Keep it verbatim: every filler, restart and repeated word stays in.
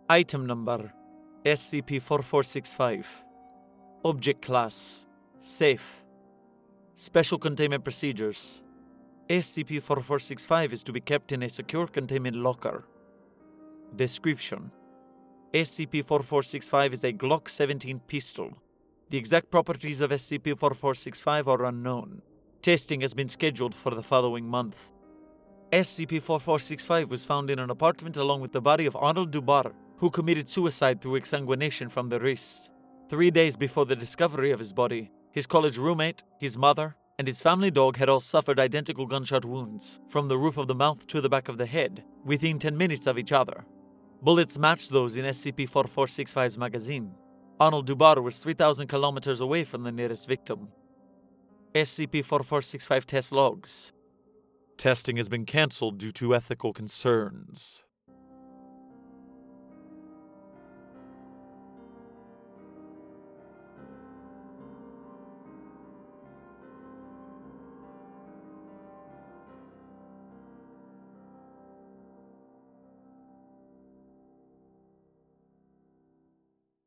Item number S C P four four six five. Object class Safe. Special containment procedures. S C P four four six five is to be kept in a secure containment locker. Description: S C P four four six five is a Glock seventeen pistol. The exact properties of S C P four four six five are unknown. Testing has been scheduled for the following month. S C P four four six five was found in an apartment along with the body of Arnold Dubar, who committed suicide through exsanguination from the wrist. Three days before the discovery of his body, his college roommate, his mother, and his family dog had all suffered identical gunshot wounds, from the roof of the mouth to the back of the head, within ten minutes of each other. Bullets matched those in S C P four four six five's magazine. Arnold Dubar was three thousand kilometers away from the nearest victim. S C P four four six five test logs. Testing has been cancelled due to ethical concerns.